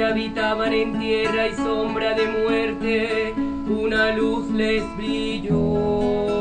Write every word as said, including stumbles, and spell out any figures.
habitaban en tierra y sombra de muerte, una luz les brilló.